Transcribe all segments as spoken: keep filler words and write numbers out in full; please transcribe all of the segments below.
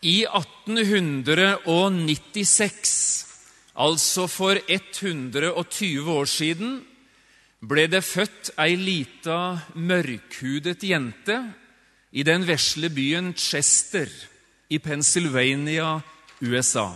I atten nittiseks, altså for hundre og tjue år siden, ble det født ei lita mørkhudet jente i den vesle byen Chester i Pennsylvania, U S A.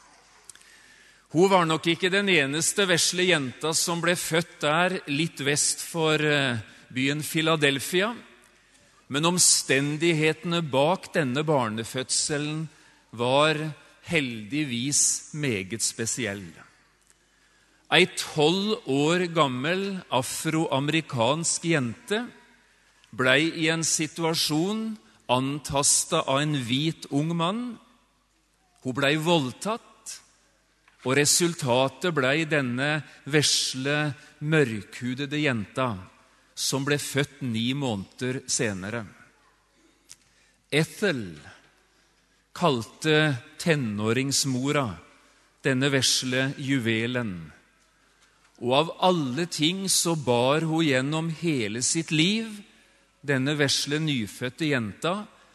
Hun var nok ikke den eneste vesle jenta som ble født der litt vest for byen Philadelphia, men omstendighetene bak denne barnefødselen var heldigvis meget spesielle. Ei tolv år gammel afroamerikansk jente ble i en situasjon antastet av en hvit ung mann. Hun ble voldtatt, og resultatet ble denne vesle, mørkhudede jenta, som ble født ni måneder senere. Ethel kalte tenåringsmora denne vesle juvelen, og av alle ting så bar hun gjennom hele sitt liv, denne vesle nyfødte jenta,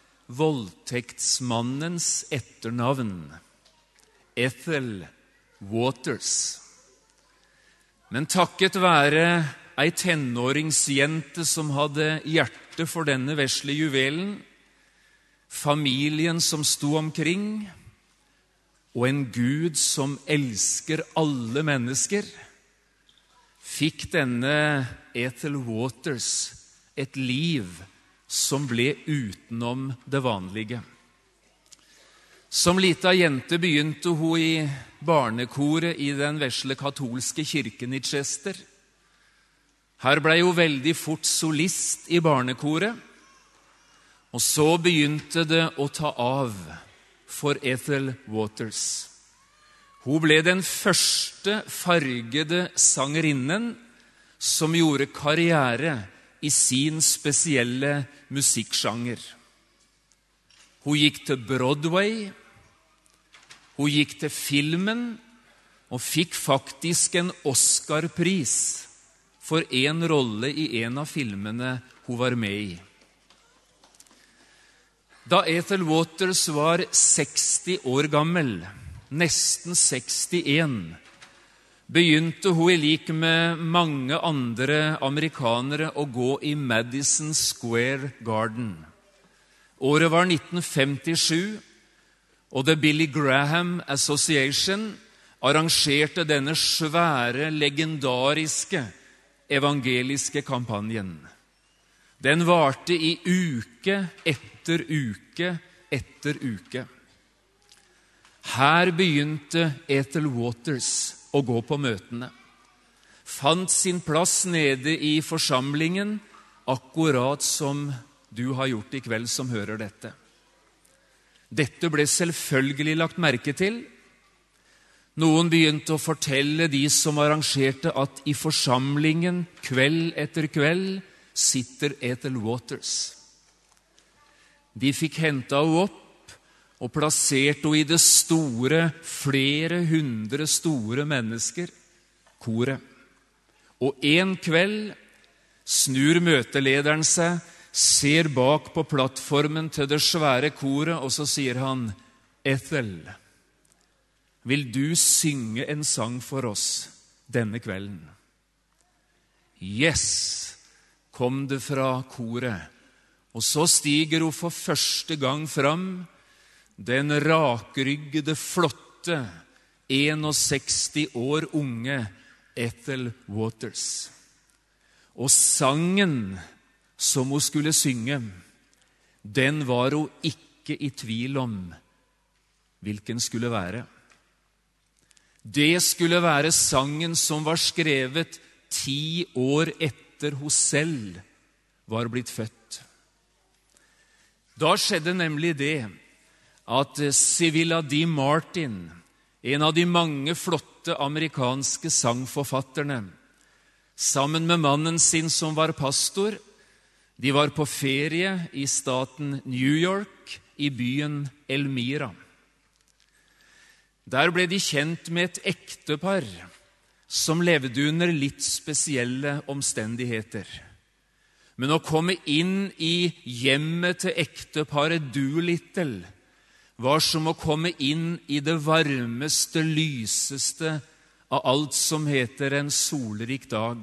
voldtektsmannens etternavn, Ethel Waters. Men takket være ei tenåringsjente som hadde hjerte for denne vesle juvelen, familien som sto omkring, og en Gud som elsker alle mennesker, fikk denne Ethel Waters et liv som ble utenom det vanlige. Som lita jente begynte hun i barnekoret i den vesle katolske kirken i Chester. Her ble hun veldig fort solist i barnekoret, og så begynte det å ta av for Ethel Waters. Hun ble den første fargede sangerinnen som gjorde karriere i sin spesielle musikksjanger. Hun gikk til Broadway, hun gikk til filmen, og fikk faktisk en Oscar-pris for en rolle i en av filmene hun var med i. Da Ethel Waters var seksti år gammel, nesten sekstien, begynte hun i lik med mange andre amerikanere å gå i Madison Square Garden. Året var nitten femtisju, og The Billy Graham Association arrangerte denne svære, legendariske evangeliske kampanjen. Den varte i uke etter uke etter uke. Her begynte Ethel Waters å gå på møtene. Fant sin plass nede i forsamlingen, akkurat som du har gjort i kveld som hører dette. Dette ble selvfølgelig lagt merke til. Noen begynte å fortelle de som arrangerte at i forsamlingen kveld etter kveld sitter Ethel Waters. De fikk hentet henne opp og plasserte henne i det store, flere hundre store mennesker, koret. Og en kveld snur møtelederen seg, ser bak på plattformen til det svære koret, og så sier han, Ethel, vil du synge en sang for oss denne kvelden? Yes, kom det fra koret. Og så stiger hun for første gang fram, den rakryggede, flotte, sekstiseks år unge Ethel Waters. Og sangen som hun skulle synge, den var hun ikke i tvil om hvilken skulle være. Det skulle være sangen som var skrevet ti år etter hun selv var blitt født. Da skjedde nemlig det at Civilla D. Martin, en av de mange flotte amerikanske sangforfatterne, sammen med mannen sin som var pastor, de var på ferie i staten New York, i byen Elmira. Der ble de kjent med et ektepar som levde under litt spesielle omstendigheter. Men å komme inn i hjemmet til ekteparet Doolittle var som å komme inn i det varmeste, lyseste av alt som heter en solrik dag.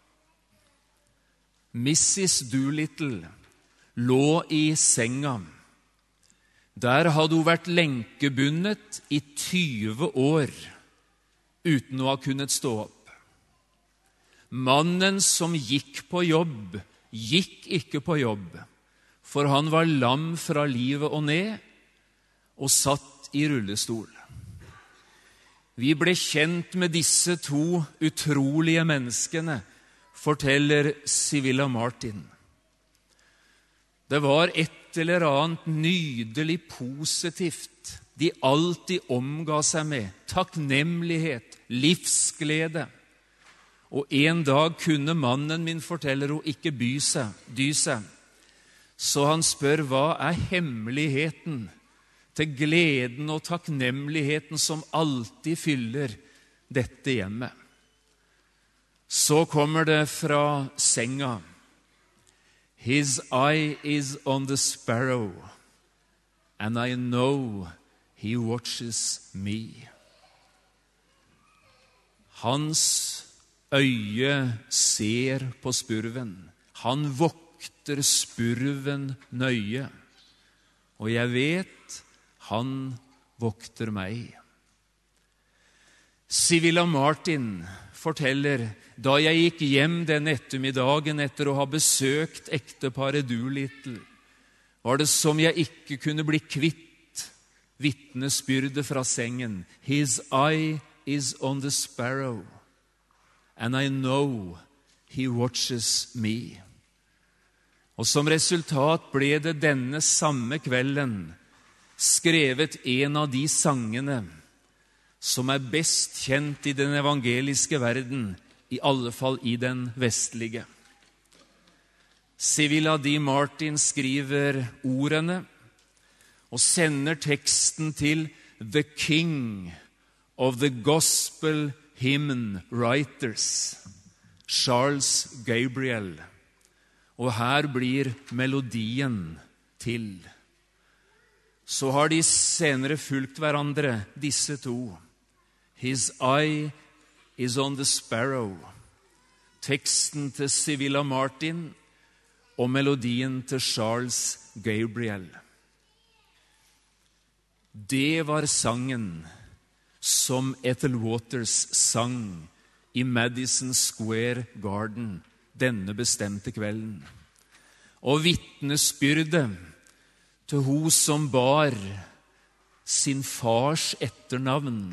missus Doolittle lå i senga. Der hadde hun vært lenkebundet i tyve år uten å ha kunnet stå opp. Mannen som gikk på jobb, gikk ikke på jobb, for han var lam fra livet og ned og satt i rullestol. Vi ble kjent med disse to utrolige menneskene, forteller Sivilla Martin. Det var et eller annet nydelig positivt de alltid omga seg med, takknemlighet, livsglede. Og en dag kunne mannen min, forteller hun, ikke by seg, dy seg. Så han spør, hva er hemmeligheten til gleden og takknemligheten som alltid fyller dette hjemmet? Så kommer det fra senga. His eye is on the sparrow, and I know he watches me. Hans øye ser på spurven. Han vokter spurven nøye. Og jeg vet, han vokter meg. Sivilla Martin forteller, da jeg gikk hjem den ettermiddagen etter å ha besøkt ekteparet Doolittle, var det som jeg ikke kunne bli kvitt vitnesbyrdet fra sengen. His eye is on the sparrow, and I know he watches me. Og som resultat ble det denne samme kvelden skrevet en av de sangene som er best kjent i den evangeliske verden, i alle fall i den vestlige. Sivilla D. Martin skriver ordene og sender teksten til The King of the Gospel Hymn Writers, Charles Gabriel. Og her blir melodien til. Så har de senere fulgt hverandre, disse to. His eye is on the sparrow. Teksten til Sivilla Martin og melodien til Charles Gabriel. Det var sangen som Ethel Waters sang i Madison Square Garden denne bestemte kvelden. Og vitnesbyrdet til hun som bar sin fars etternavn,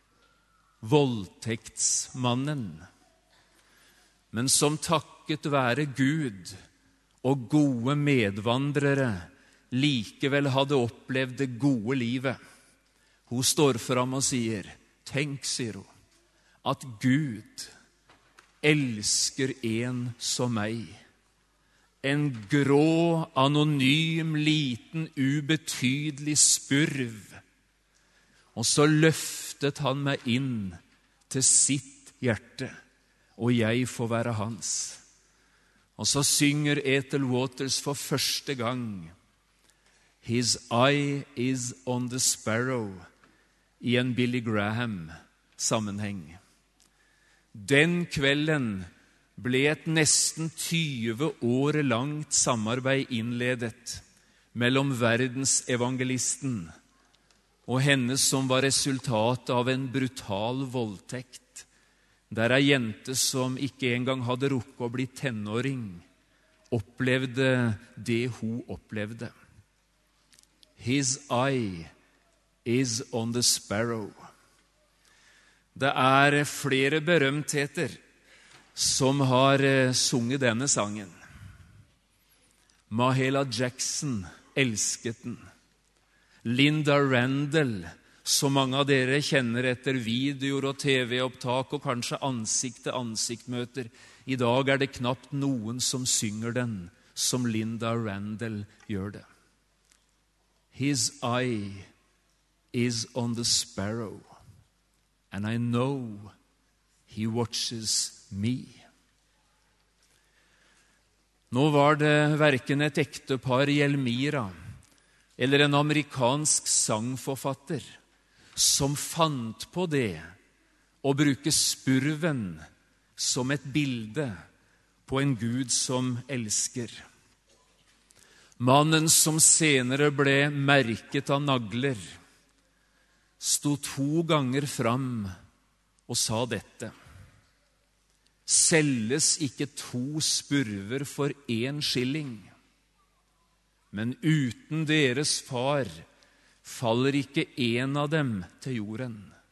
voldtektsmannen, men som takket være Gud og gode medvandrere likevel hadde opplevd det gode livet. Hun står fram og sier, tenk, sier hun, at Gud elsker en som meg. En grå, anonym, liten, ubetydelig spurv. Og så løftet han meg inn til sitt hjerte, og jeg får være hans. Og så synger Ethel Waters for første gang His eye is on the sparrow i en Billy Graham-sammenheng. Den kvelden ble et nesten tyve år langt samarbeid innledet mellom verdensevangelisten og henne som var resultatet av en brutal voldtekt, der ei jente som ikke engang hadde rukket å bli tenåring, opplevde det hun opplevde. His eye is on the sparrow. Det er flere berømtheter som har sunget denne sangen. Mahalia Jackson elsket den. Linda Randall, så mange av dere kjenner etter videoer og T V-opptak og kanskje ansikt-til-ansikt-møter. I dag er det knapt noen som synger den som Linda Randall gjør det. His eye is on the sparrow, and I know he watches me. Nå var det hverken et ektepar i Elmira eller en amerikansk sangforfatter som fant på det å bruke spurven som et bilde på en Gud som elsker. Mannen som senere ble merket av nagler, sto to ganger fram og sa dette: selges ikke to spurver for én skilling, men uten deres far faller ikke en av dem til jorden.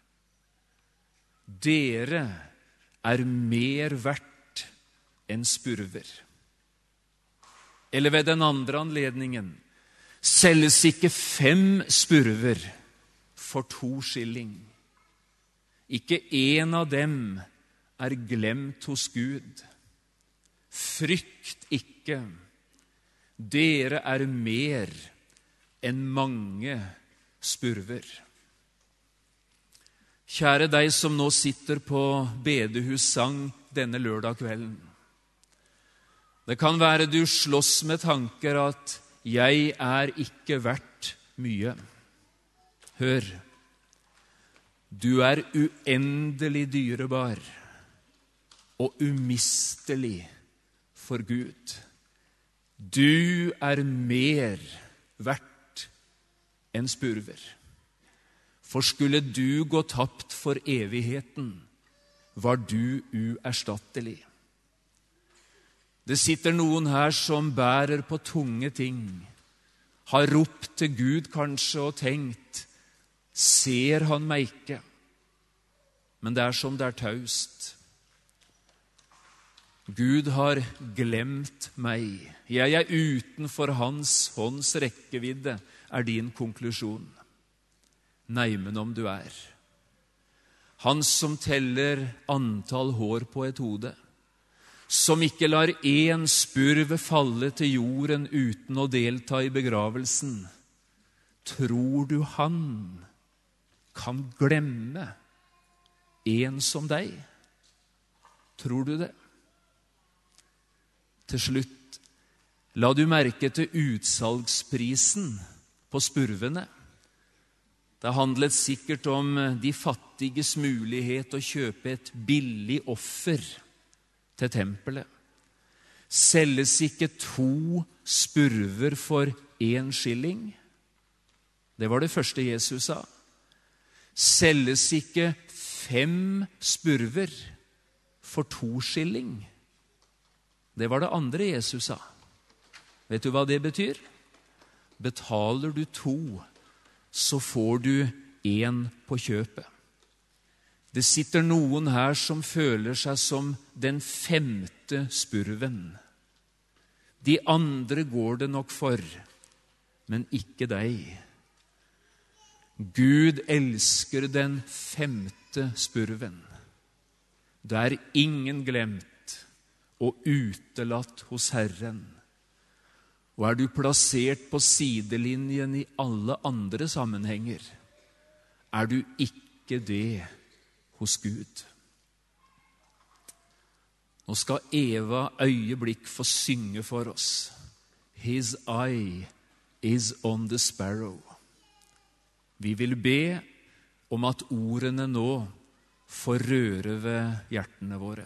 Dere er mer verdt enn spurver. Eller ved den andre anledningen: selges ikke fem spurver for to skilling. Ikke en av dem er glemt hos Gud. Frykt ikke, dere er mer enn mange spurver. Kjære deg som nå sitter på bedehussang denne lørdag kvelden. Det kan være du slåss med tanker at jeg er ikke verdt mye. Hør, du er uendelig dyrebar og umistelig for Gud. Du er mer verdt enn spurver. For skulle du gå tapt for evigheten, var du uerstattelig. Det sitter noen her som bærer på tunge ting, har ropt til Gud kanskje og tenkt: ser han meg ikke? Men det er som det er taust. Gud har glemt meg. Jeg er utenfor hans hånds rekkevidde, er din konklusjon. Nei, men om du er. Han som teller antall hår på et hode, som ikke lar en spurv falle til jorden uten å delta i begravelsen. Tror du han kan glemme en som deg? Tror du det? Til slutt, la du merke til utsalgsprisen på spurvene. Det handlet sikkert om de fattiges mulighet å kjøpe et billig offer til tempelet. Selges ikke to spurver for én skilling? Det var det første Jesus sa. Selges ikke fem spurver for to skilling? Det var det andre Jesus sa. Vet du hva det betyr? Betaler du to, så får du en på kjøpet. Det sitter noen her som føler seg som den femte spurven. De andre går det nok for, men ikke deg. Gud elsker den femte spurven. Det er ingen glemt og utelatt hos Herren. Og er du plassert på sidelinjen i alle andre sammenhenger, er du ikke det hos Gud. Nå skal Eva øyeblikk få synge for oss. His eye is on the sparrow. Vi vil be om at ordene nå får røre ved hjertene våre.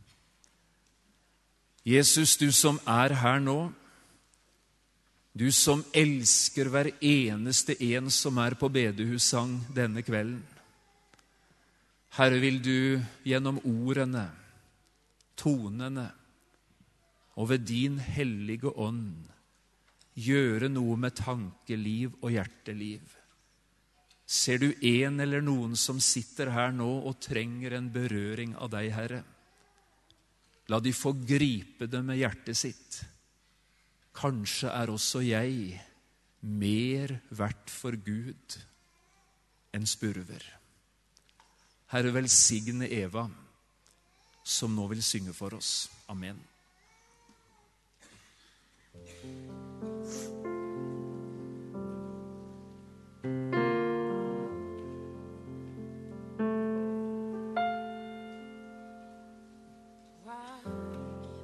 Jesus, du som er her nå, du som elsker hver eneste en som er på bedehussang denne kvelden. Herre, vil du gjennom ordene, tonene og ved din hellige ånd gjøre noe med tankeliv og hjerteliv. Ser du en eller noen som sitter her nå og trenger en berøring av deg, Herre? La de få gripe det med hjertet sitt. Kanskje er også jeg mer verdt for Gud enn spurver. Herre, velsigne Eva, som nå vil synge for oss. Amen.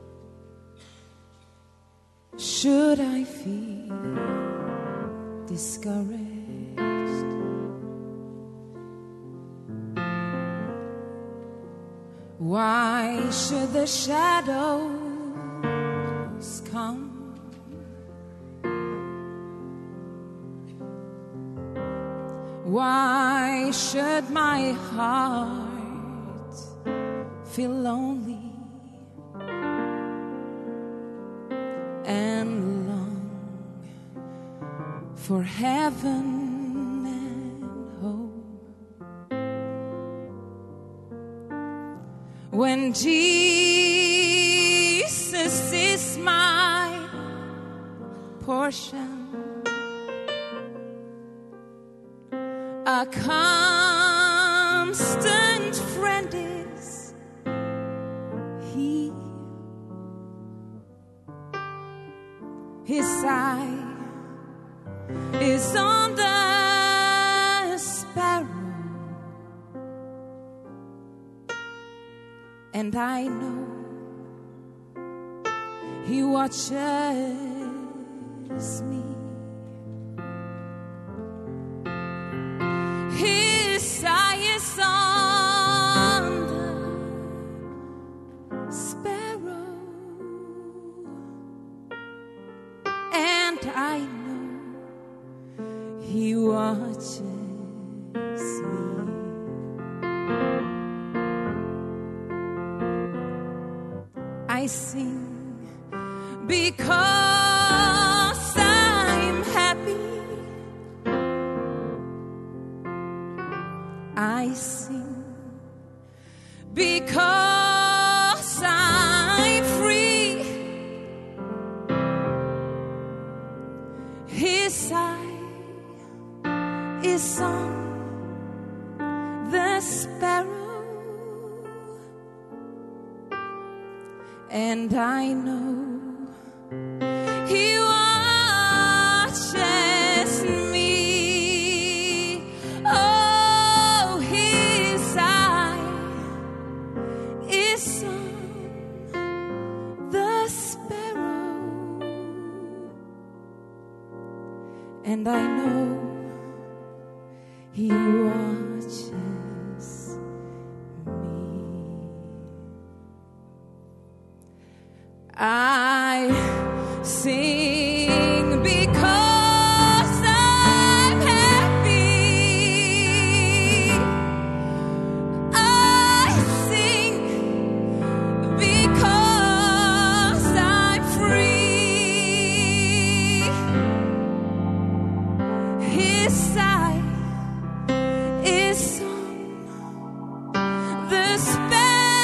Should I feel this Why should the shadows come? Why should my heart feel lonely and long for heaven and hope? When Jesus is my portion, a constant friend is He. His eye is on the sparrow, and I know He watches me. His eye is on the sparrow, and I know He watches me. I sing because I'm happy. I sing because I'm free. His eye is on the sparrow, and I know He watches me. Oh, His eye is on the sparrow, and I know He watches me. I sing because I'm happy. I sing because I'm free. His eye is on the sparrow,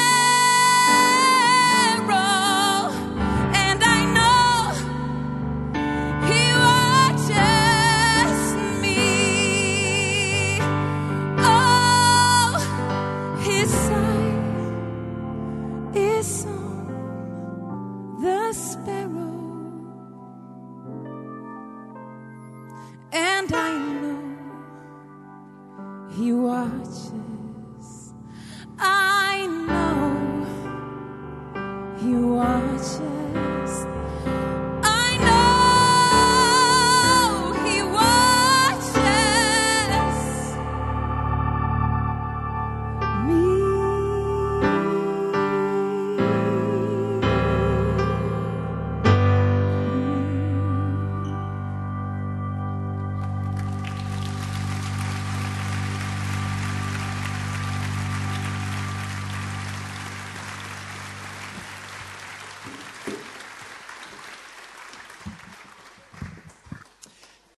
and I know He watches me. Oh, His eye is on the sparrow, and I know He watches. I know He watches.